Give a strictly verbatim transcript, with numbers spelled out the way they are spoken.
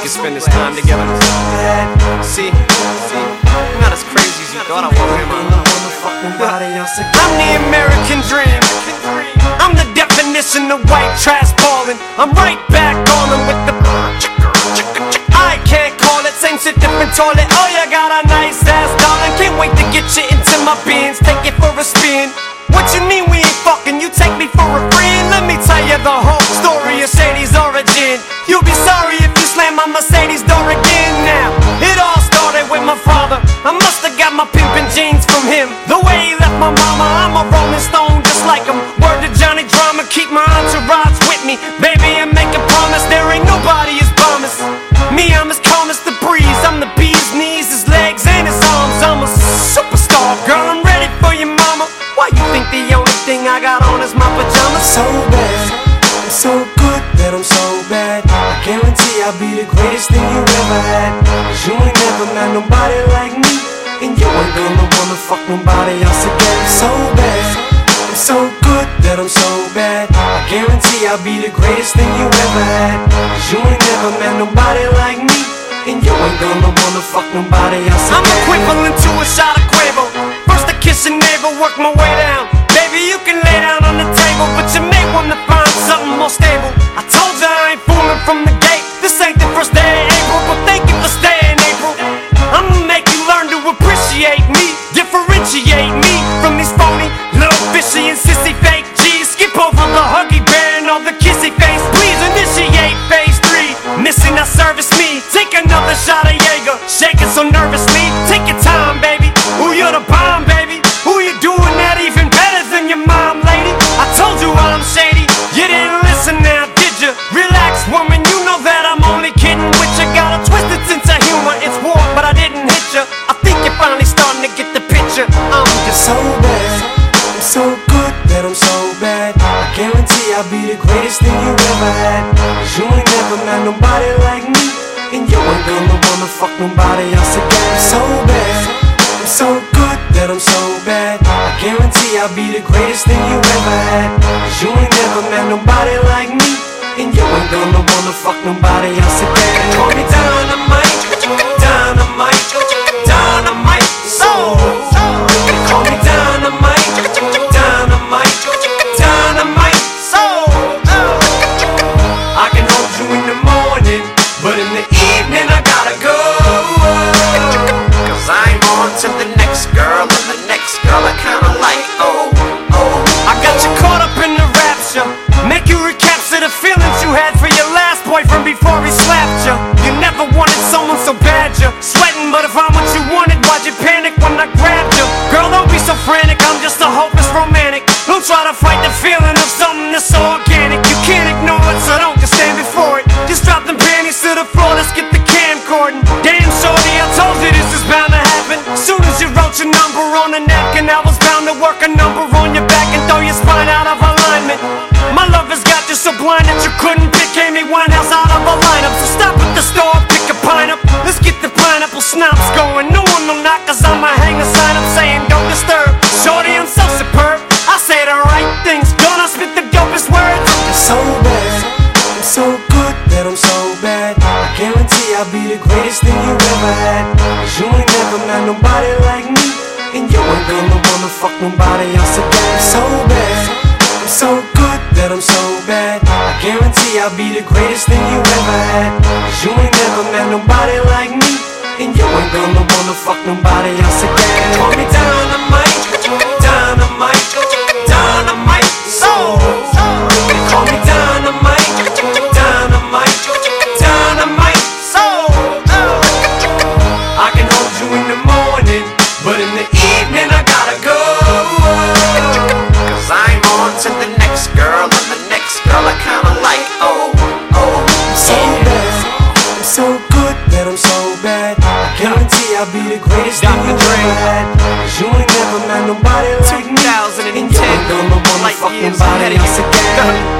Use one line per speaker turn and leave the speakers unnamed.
spend this time together. See, see, I'm not as crazy as you thought I was, am I? I'm the American dream. I'm the definition of white trash ballin'. I'm right back on them with the I can't call it, same shit, different toilet. Oh, you got a nice ass, darling. Can't wait to get you into my beans, take it for a spin. What you mean we ain't fucking? You take me for a friend? Let me tell you the whole story of Shady's origin. You'll be sorry if you slam my Mercedes door again. Now, it all started with my father. I musta got my pimpin' jeans from him. The way he left my mama, I'm a rolling stone just like him. Word to Johnny Drama, keep my entourage with me, baby, and make a promise there ain't nobody as promised. Me, I'm as calm as the breeze. I'm the bee's knees, his legs, and his arms. I'm a superstar, girl, I'm ready for you, mama. Why you think the only thing I got on is my pajamas?
So bad, I'm so good that I'm so bad. I guarantee I'll be the greatest thing you ever had. Cause you ain't never met nobody like me, and you ain't gonna wanna fuck nobody else again. So bad, I'm so good that I'm so bad. I guarantee I'll be the greatest thing you ever had. Cause you ain't never met nobody like me, and you ain't gonna wanna fuck nobody else again.
I'm equivalent to a shot of Quavo. First I kiss your navel, work my way down. Baby, you can lay down on the table, but you may wanna find something more stable. I told you I ain't fooling from the gate. This ain't the first day of April, but thank you for staying, April. I'ma make you learn to appreciate me, differentiate me from these phony, little fishy and sissy fake G's. Skip over the huggy bear and all the kissy face. Please initiate phase three. Missing, not service me. Take another shot of Jaeger, shaking so nervously. Take your time, baby. Ooh, you're the bomb, baby. Ooh, you're doing that even better than your mom, lady. I told you I'm shady. You didn't listen now, did you? Relax, woman. You know that I'm only kidding with you. Got a twisted sense of humor. It's war, but I didn't hit you. I think you're finally starting to get the picture. I'm just
so bad. I'm so good that I'm so bad. I guarantee I'll be the greatest thing you ever had. Cause you ain't never met nobody like me, and you ain't gonna wanna fuck nobody else again. So bad, I'm so good that I'm so bad. I guarantee I'll be the greatest thing you ever had. Cause you ain't never met nobody like me, and you ain't gonna wanna fuck nobody else again.
Call me dynamite, dynamite, dynamite. So, call me dynamite, dynamite, dynamite. So, I can hold you in the morning, but in the evening I gotta go. Cause I'm on to the next girl, and the next girl I kinda like. Oh, oh. I got you caught up in the rapture. Make you recapture the feelings you had for your last boyfriend before he slapped you. You never wanted someone so bad you're sweating, but if I'm what you wanted, why'd you panic when I grabbed you? Girl, don't be so frantic, I'm just a hopeless romantic. Don't try to fight the feeling of something that's so organic. You can't ignore it, so don't just stand before it. Just drop them panties to the floor, let's get the camcording. Damn, shorty, I told you this is bound to happen. Soon as you wrote your number on a napkin, I was bound to work a number on your back and throw your spine out of alignment. My love has got you so blind that you couldn't pick Amy Winehouse out of a lineup. So stop at the store, pick a pine up. Let's get the pineapple schnapps going. No one will knock, cause I'ma hang a sign up saying don't disturb. Shorty, I'm so superb, I say the right things, gonna spit the dopest words.
I'm so bad, I'm so good that I'm so bad. I guarantee I'll be the greatest thing you ever had. Cause you ain't never met nobody like me, and you ain't gonna wanna fuck nobody else again. So bad, I'm so good that I'm so bad. I guarantee I'll be the greatest thing you ever had. Cause you ain't never met nobody like me, and you ain't gonna wanna fuck nobody else again.
Call me dynamite, dynamite, dynamite. So, call me dynamite, dynamite, dynamite. So, I can hold you in the morning, but in the evening I gotta go. Cause I'm on to the next girl, and the next girl I kinda like. Oh, oh.
So bad, I'm so good that I'm so bad. I guarantee I'll be the greatest thing you ever had. Cause you ain't never met nobody like me, and you ain't gonna wanna fuck nobody else again.